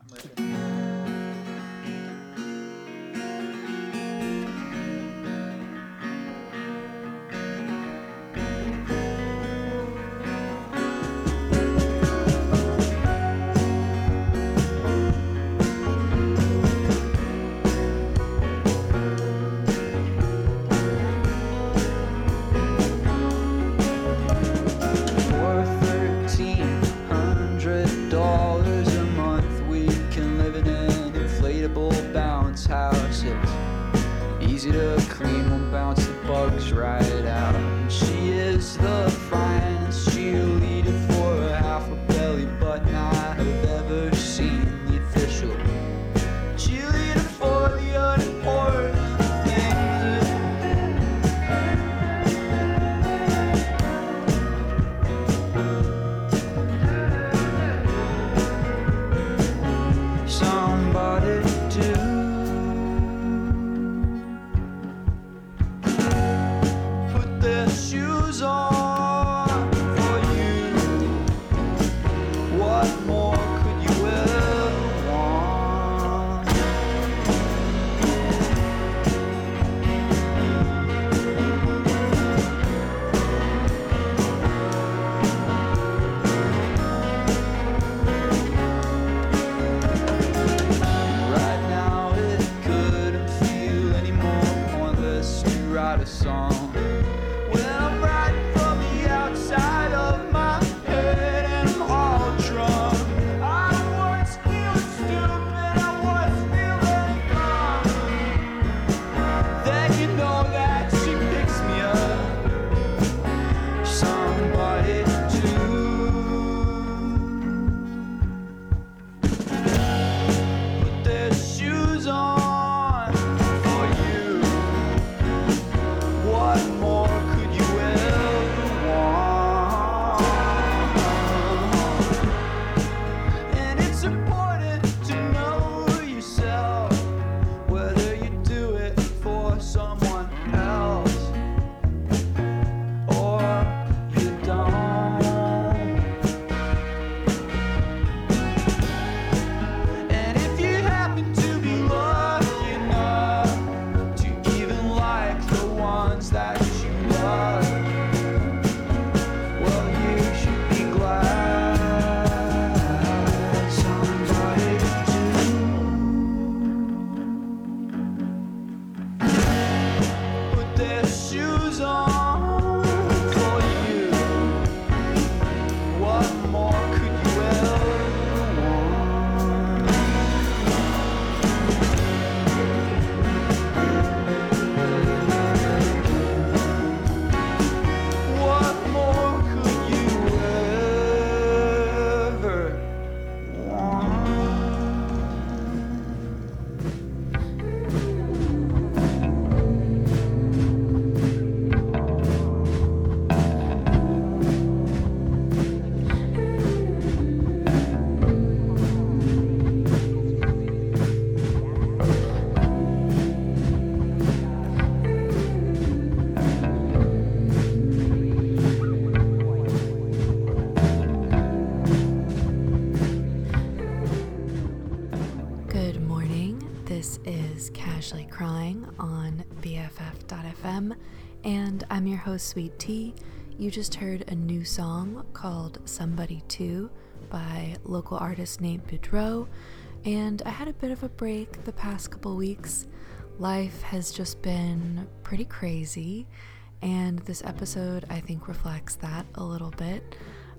Casually Crying on BFF.fm, and I'm your host, Sweet Tea. You just heard a new song called Somebody Too by local artist named Boudreaux, and I had a bit of a break the past couple weeks. Life has just been pretty crazy, and this episode I think reflects that a little bit.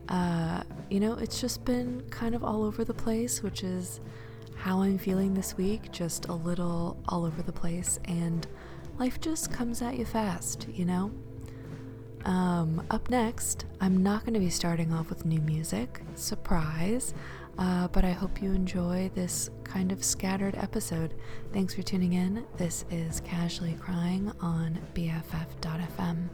It's just been kind of all over the place, which is how I'm feeling this week, just a little all over the place, and life just comes at you fast, Up next, I'm not going to be starting off with new music, surprise, but I hope you enjoy this kind of scattered episode. Thanks for tuning in. This is Casually Crying on BFF.fm.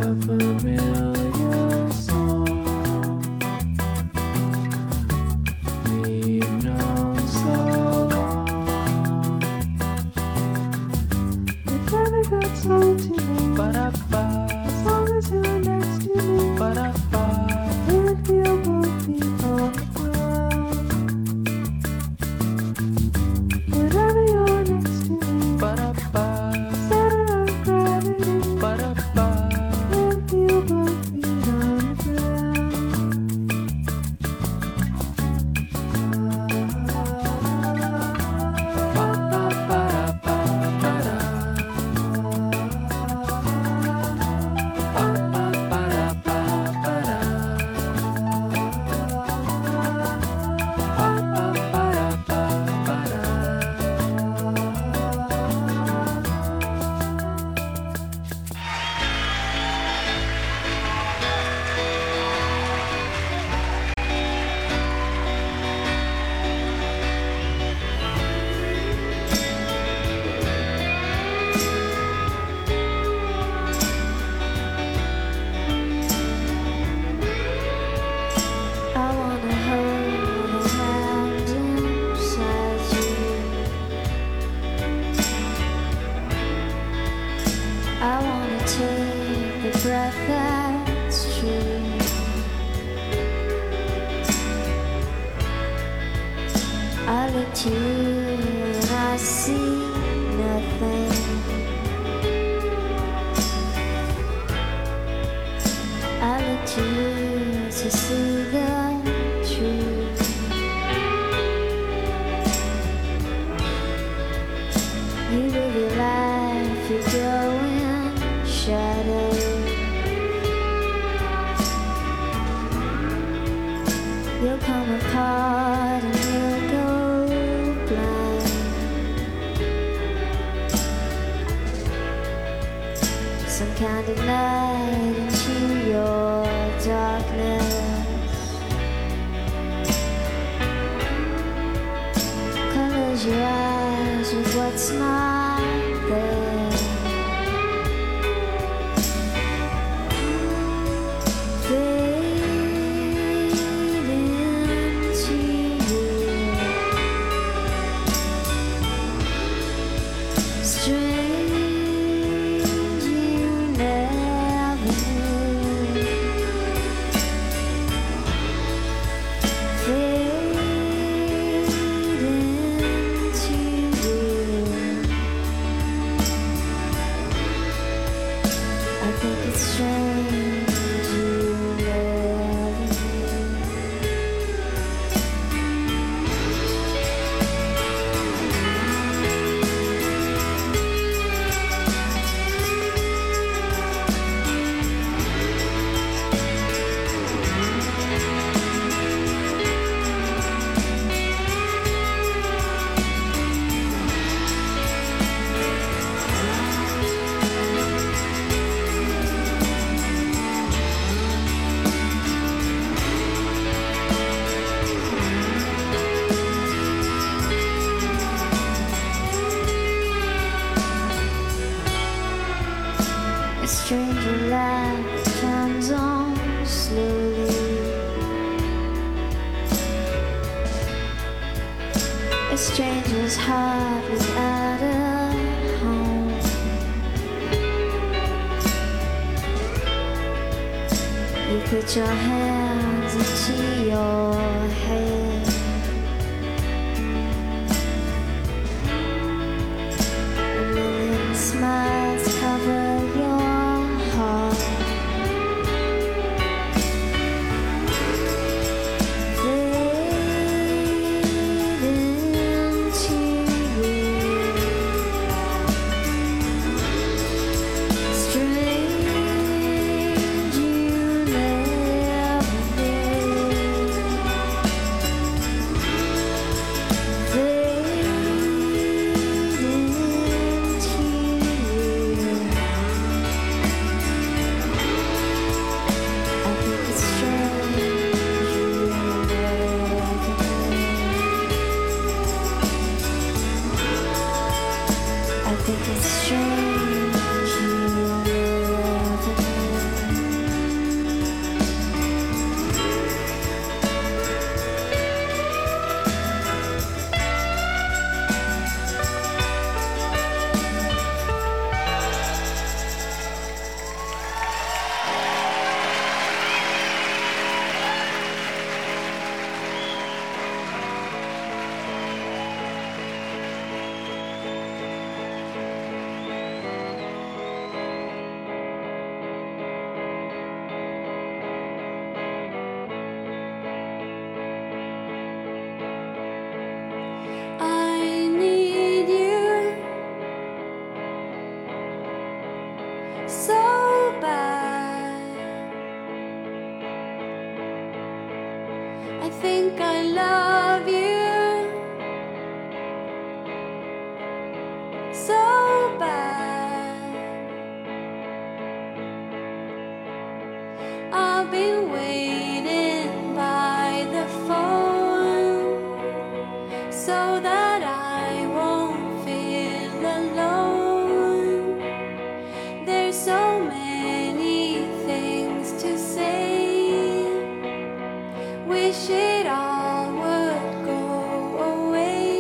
Put your hands into your head. A million smiles cover your heart. Fade into you. Strange you never knew. I think I love you so bad. I've been waiting by the phone so that I won't feel alone. There's so many things to say. Wish it all would go away.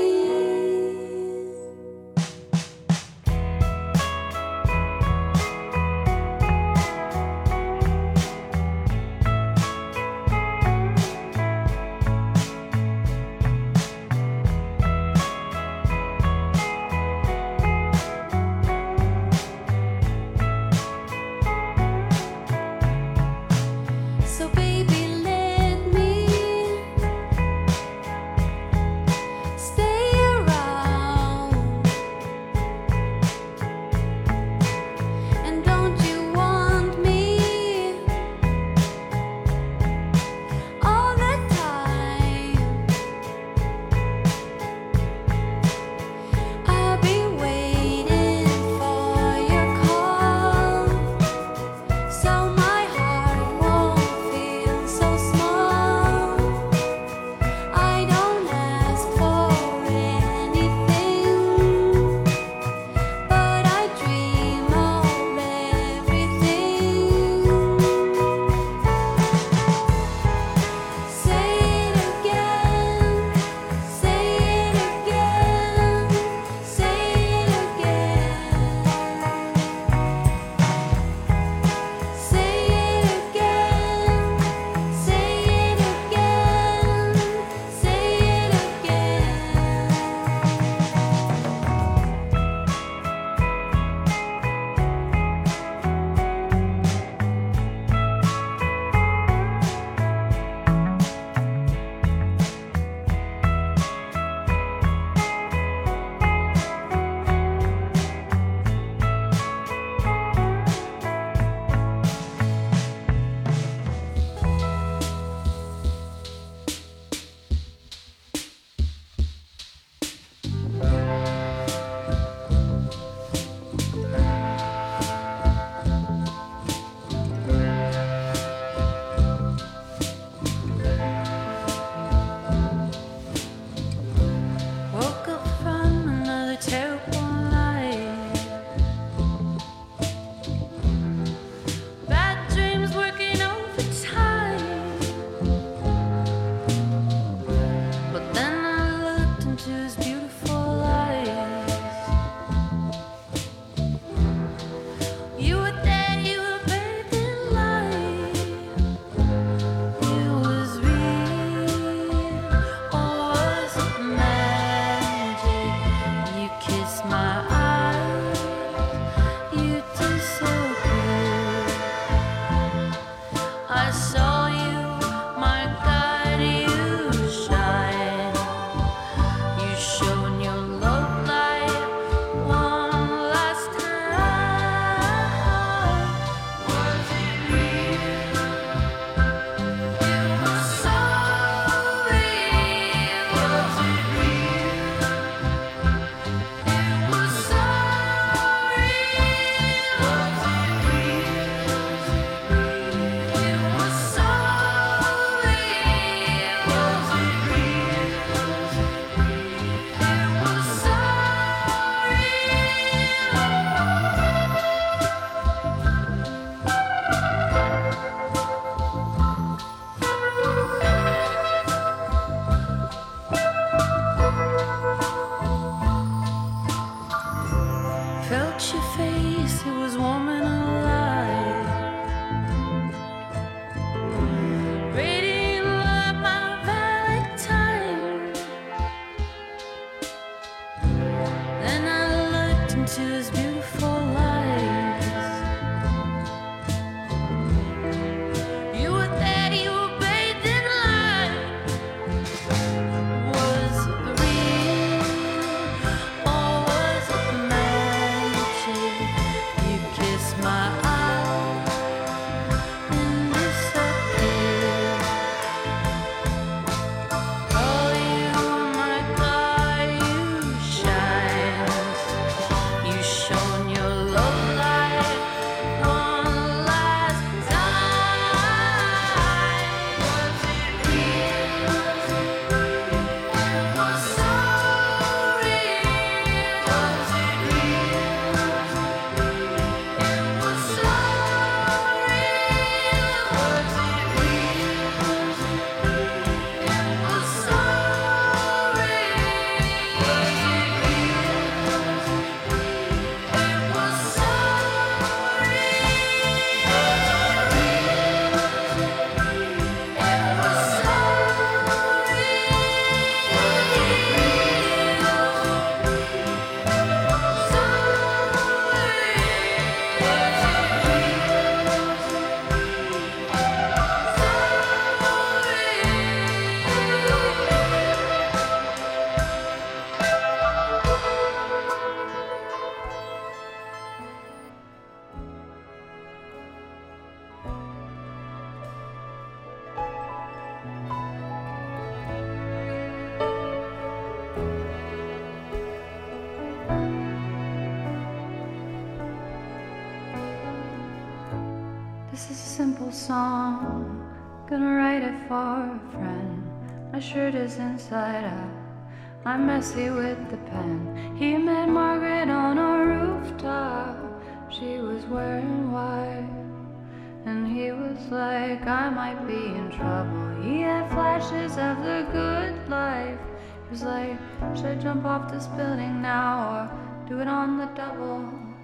This is a simple song, gonna write it for a friend. My shirt is inside out, I'm messy with the pen. He met Margaret on a rooftop, she was wearing white, and he was like, I might be in trouble. He had flashes of the good life. He was like, should I jump off this building now or do it on the double?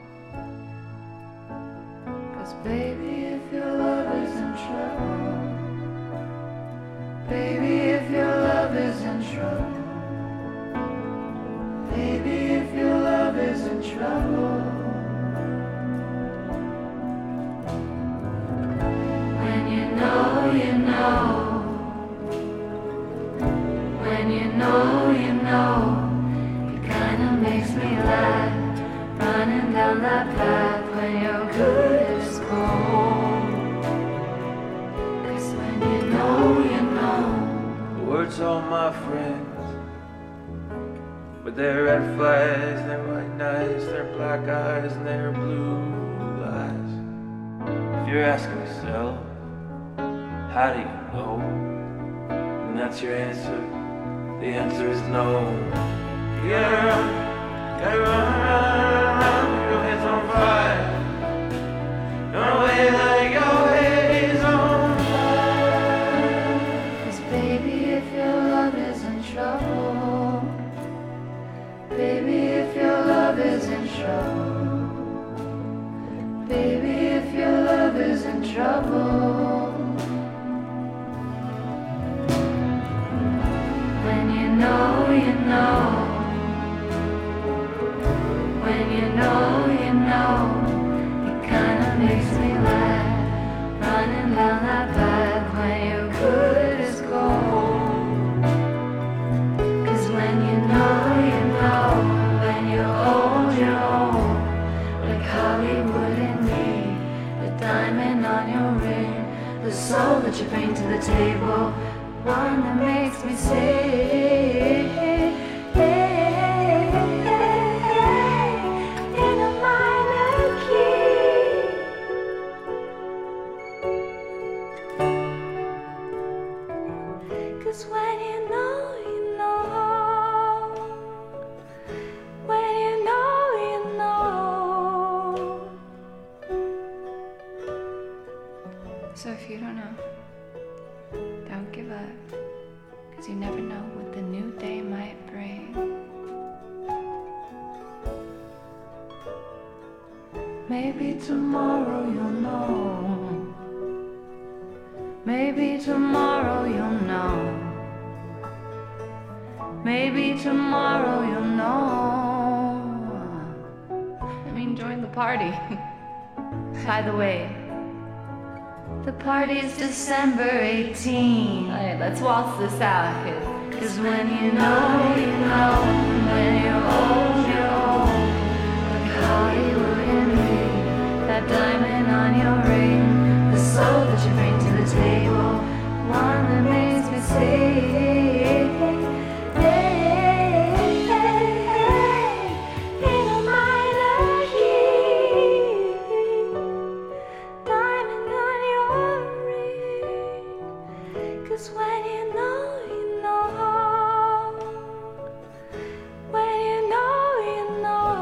'Cause baby, if your love is in trouble, baby, if your love is in trouble, baby, if your love is in trouble, when you know, you know, when you know, you know, it kinda makes me laugh, running down that path when you're good as gold. 'Cause when you know, you know. The words all my friends, with their red flags, their white nights, their black eyes, and their blue eyes. If you're asking yourself, how do you know? And that's your answer. The answer is no. You gotta run, your head's on fire. Run away like your head is on fire. 'Cause baby, if your love is in trouble, baby, if your love is in trouble, baby, if your love is in trouble, when you know, you know, when you know, you know, it kinda makes me laugh, running down that path when you're good as gold. 'Cause when you know, when you're old, like Hollywood and me, the diamond on your ring, the soul that you bring to the table, one that makes me say, in a minor key. 'Cause when you know, you know, when you know, you know. So if you don't know, don't give up, 'cause you never know what the new day might bring. Maybe tomorrow you'll know, maybe tomorrow you'll know, maybe tomorrow you'll know. I mean, join the party. By the way, the party's December 18. Alright, let's waltz this out. 'Cause when you know, you know, when you're old, you're old, like Hollywood and me, that diamond on your ring, the soul that you bring to the table, one that makes me say, in a minor key, diamond on your ring. 'Cause when you know, you know, when you know, you know.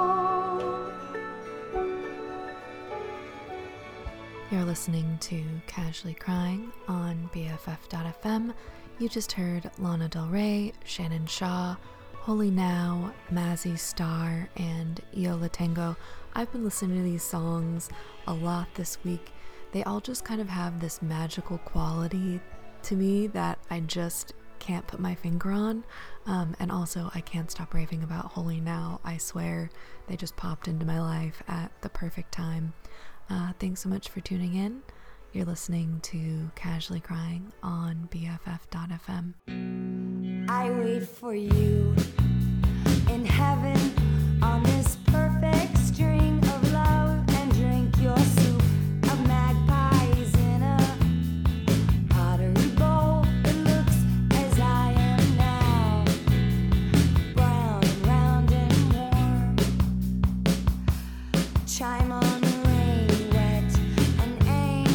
You're listening to Casually Crying on BFF.fm. You just heard Lana Del Rey, Shannon Shaw, Holy Now, Mazzy Star, and Yola Tango. I've been listening to these songs a lot this week. They all just kind of have this magical quality to me that I just can't put my finger on. And also, I can't stop raving about Holy Now. I swear, they just popped into my life at the perfect time. Thanks so much for tuning in. You're listening to Casually Crying on BFF.fm. I wait for you in heaven on this perfect string of love and drink your soup of magpies in a pottery bowl. It looks as I am now, brown and round and warm. Chime on the rain, wet and angry.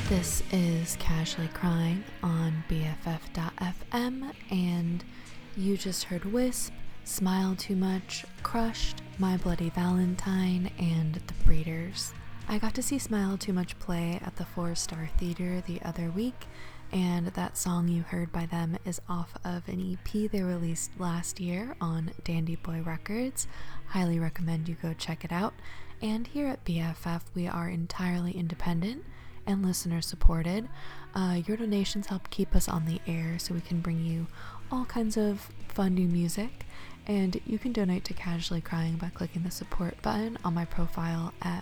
This is Casually Crying on BFF.fm, and you just heard Wisp, Smile Too Much, Crushed, My Bloody Valentine, and The Breeders. I got to see Smile Too Much play at the 4-Star Theater the other week, and that song you heard by them is off of an EP they released last year on Dandy Boy Records. Highly recommend you go check it out. And here at BFF, we are entirely independent and listener supported. Your donations help keep us on the air so we can bring you all kinds of fun new music, and you can donate to Casually Crying by clicking the support button on my profile at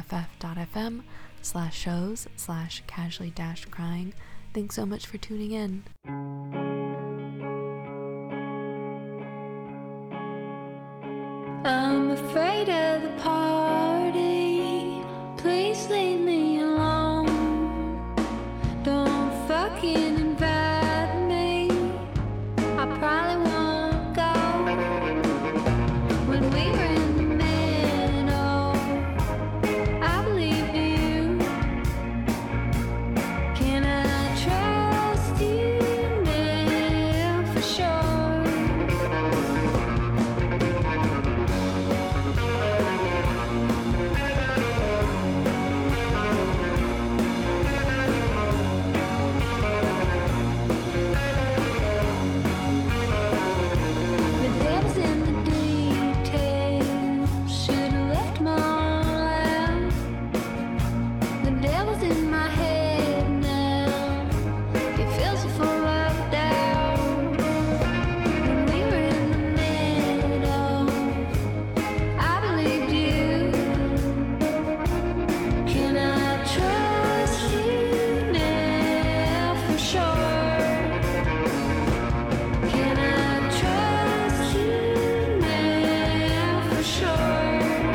bff.fm/shows/casually-crying. Thanks so much for tuning in. I'm afraid of the party. Please leave me alone. Don't fucking invite me. I probably won't go. When we were in the middle, I believe you. Can I trust you now for sure? The devil's in the details. Should've left my all out. The devil's in my head now. It feels so full of doubt. When we were in the middle, I believed you. Can I trust you now for sure? Can I trust you now for sure?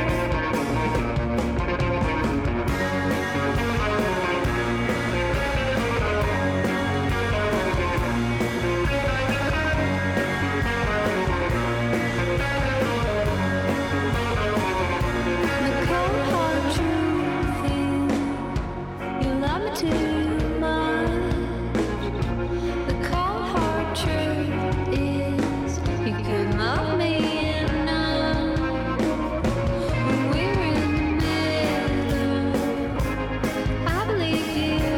The cold hard truth is you love me too much. The cold hard truth is you couldn't love me enough. When we were in the middle, I believed you.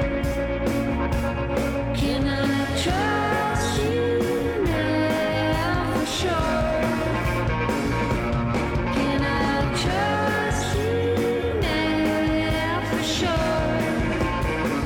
Can I trust you now for sure? Can I trust you now for sure?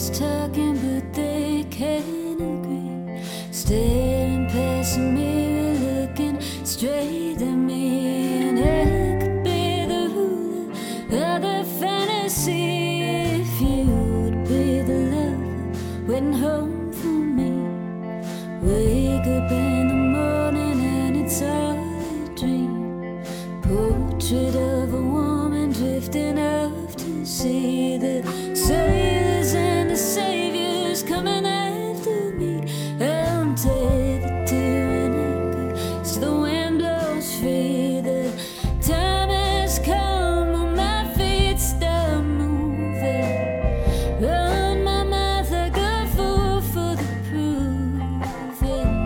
just talking, but they can't agree. Staring past the mirror, looking straight at me. And I could be the ruler of the fantasy if you'd be the lover waiting home for me. Wake up in the morning and it's all a dream. Portrait of a woman drifting off to sea. The sailors and the saviors coming after me. I'm tethered to an anchor, so the wind blows free. The time has come when my feet stop moving. Run my mouth like a fool for the proving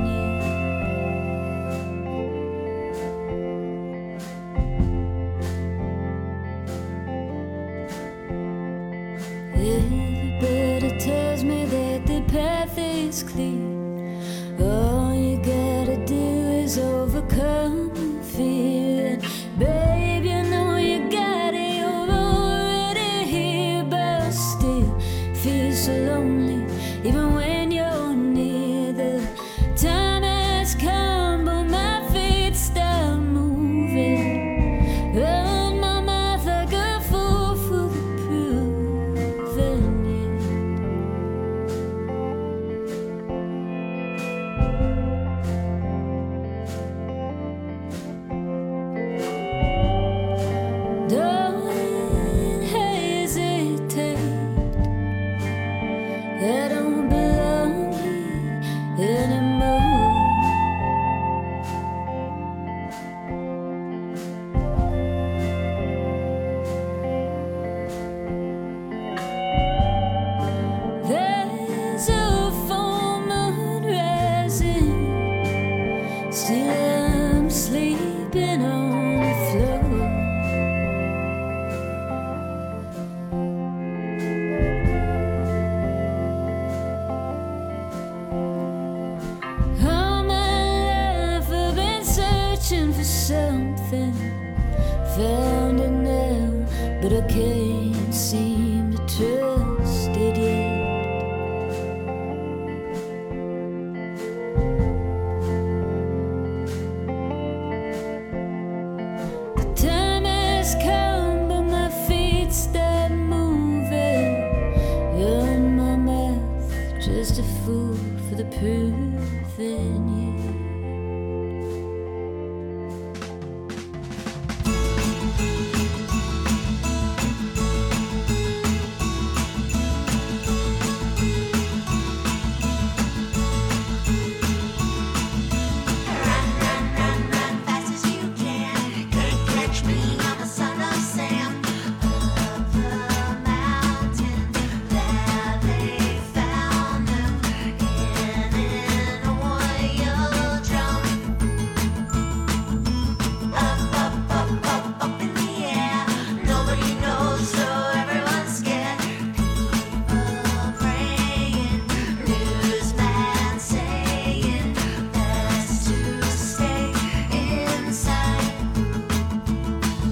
Everybody tells me that the path is clear. All you gotta do is overcome the fear. And babe, you know you got it, you're already here. But still feel so lonely, even when you're near. The time has come, but my feet stop moving. Run my mouth like a fool for the proving Don't hesitate, I don't belong here anymore. There's a full moon rising, still I'm sleeping on the floor. All my life I've been searching for something, found it now, but I can't seem to trust it yet. The time has come, but my feet stop moving. Run my mouth, just a fool for the proving yet. Fast as you can, can't catch me. I'm a son of Sam. Up the mountain, there they found them in an oil drum. Up in the air. Nobody knows, so everyone's scared. People praying, newsman saying, best to stay inside.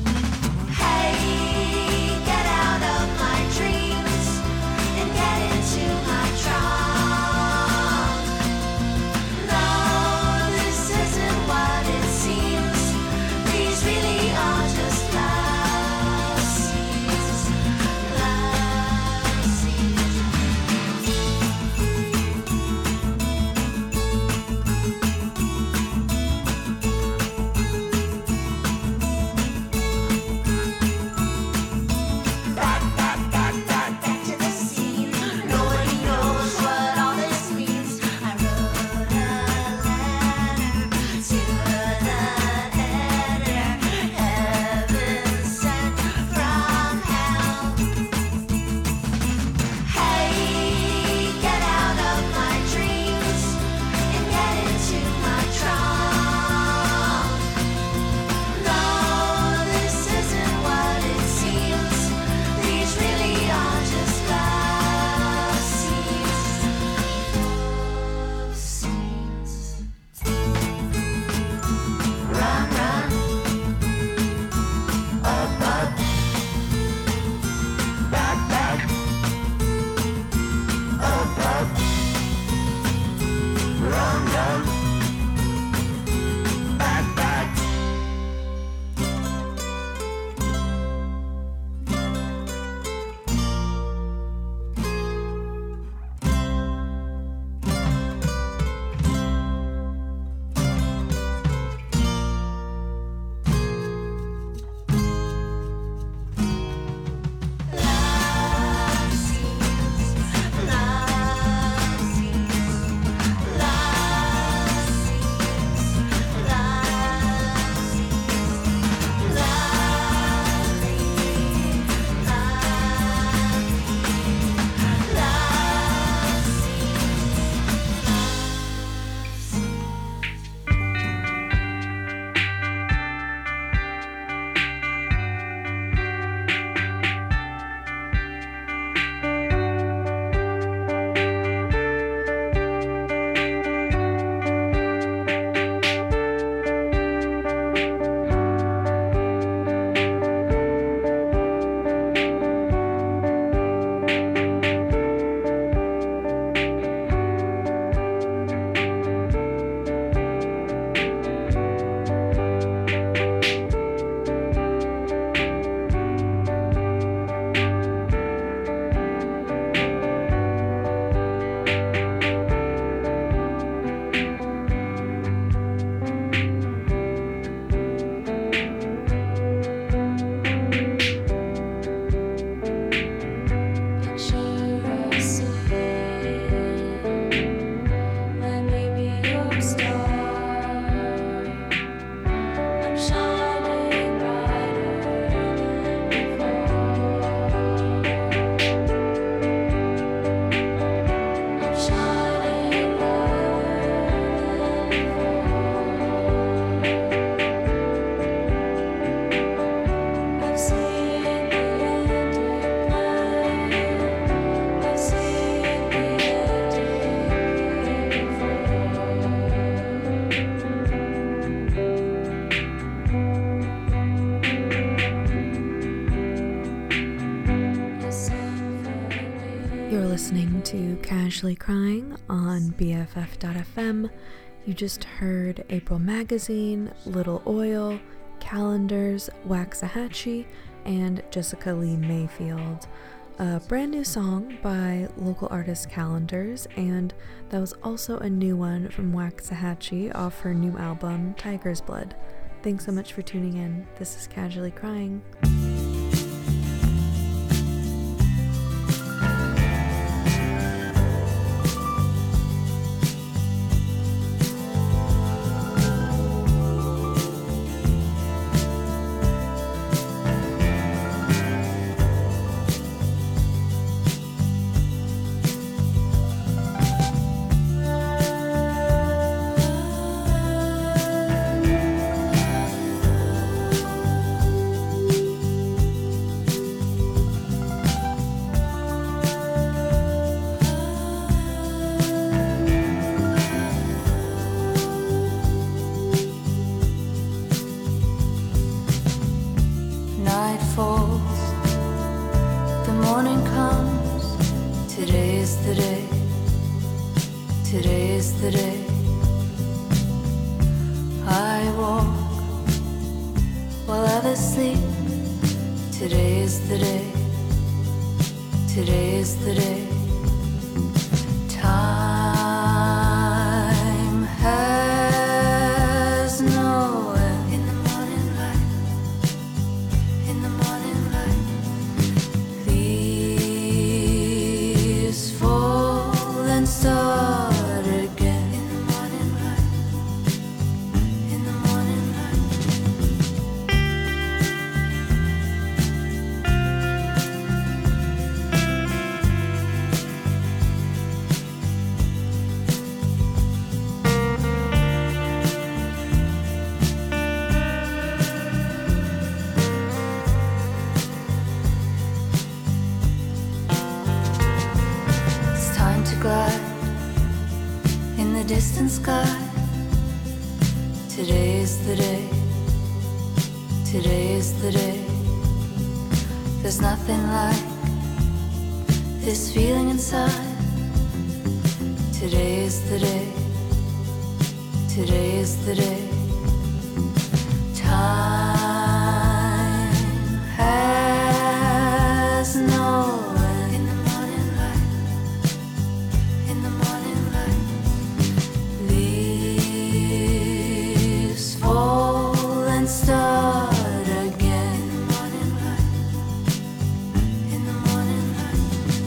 to Casually Crying on BFF.fm. You just heard April Magazine, Little Oil, Calendars, Waxahachie, and Jessica Lee Mayfield. A brand new song by local artist Calendars, and that was also a new one from Waxahachie off her new album, Tiger's Blood. Thanks so much for tuning in. This is Casually Crying. Distant sky. Today's the day. Today's the day. There's nothing like this feeling inside. Today's the day. Today's the day. Time has no end. In the morning light. In the morning light. Leaves fall and start again. In the morning light.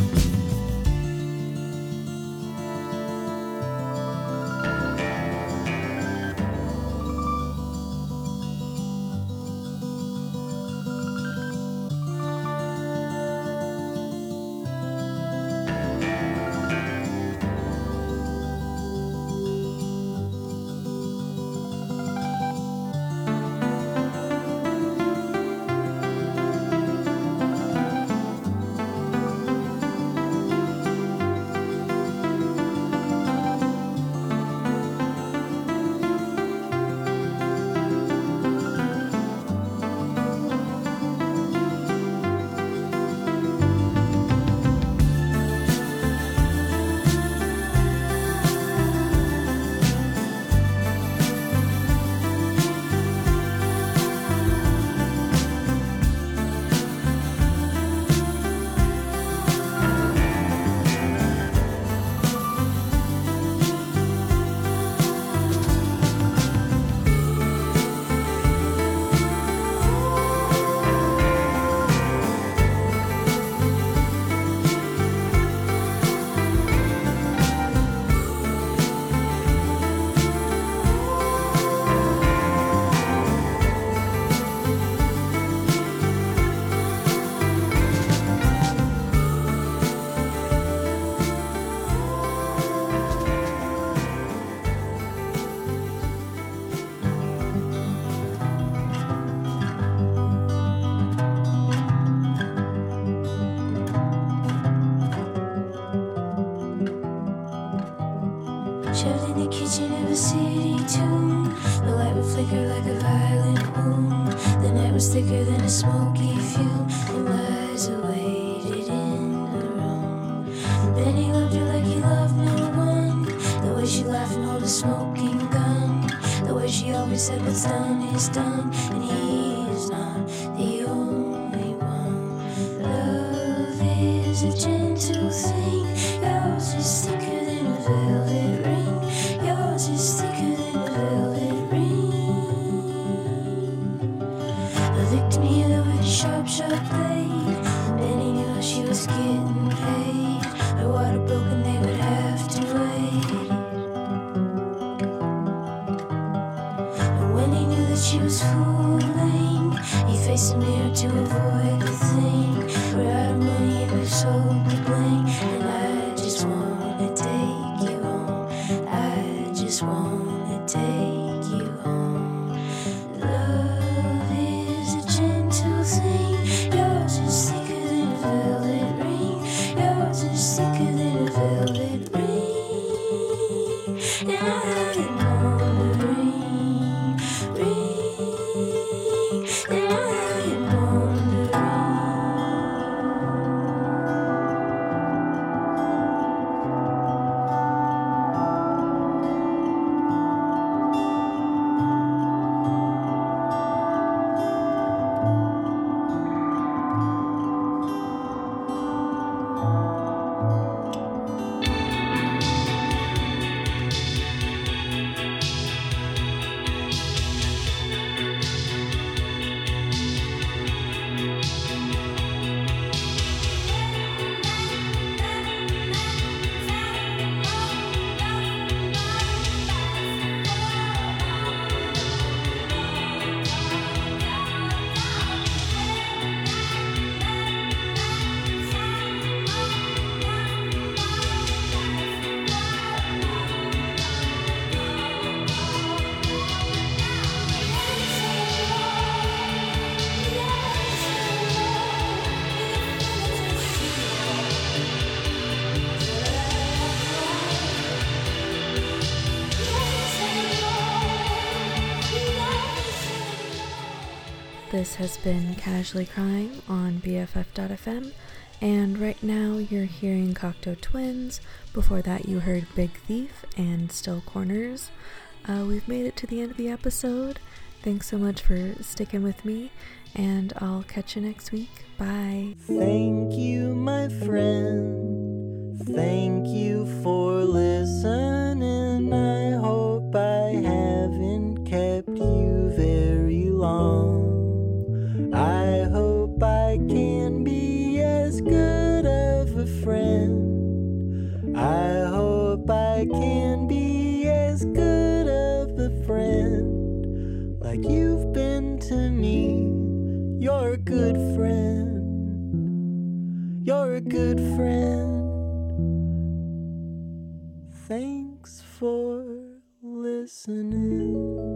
Shoved in the kitchen of a city tune. The light would flicker like a violent wound. The night was thicker than a smoky fume. And my eyes awaited in the room. Benny loved her like he loved no one. The way she laughed and held a smoking gun. The way she always said what's done is done. And he's not the only one. Love is a gentle thing. Yours is thicker than a velvet ring. Yours is thicker than a velvet ring. The victim here with a sharp, sharp blade. Benny knew how she was getting paid. Her water broken, they would have to wait. And when he knew that she was fooling, he faced the mirror to avoid the thing. We're out of money and we're sold the bling. And I just wanna take you home. I just wanna take you home. Love is a gentle thing. Yours is thicker than a velvet ring. Yours is thicker than a velvet ring. And I'm wondering, ring. And I'm wondering. This has been Casually Crying on BFF.fm, and right now you're hearing Cocteau Twins. Before that you heard Big Thief and Still Corners. We've made it to the end of the episode. Thanks so much for sticking with me, and I'll catch you next week. Bye. Thank you, my friend. Thank you for listening. I hope I haven't kept you very long. I hope I can be as good of a friend. I hope I can be as good of a friend like you've been to me. You're a good friend. You're a good friend. Thanks for listening.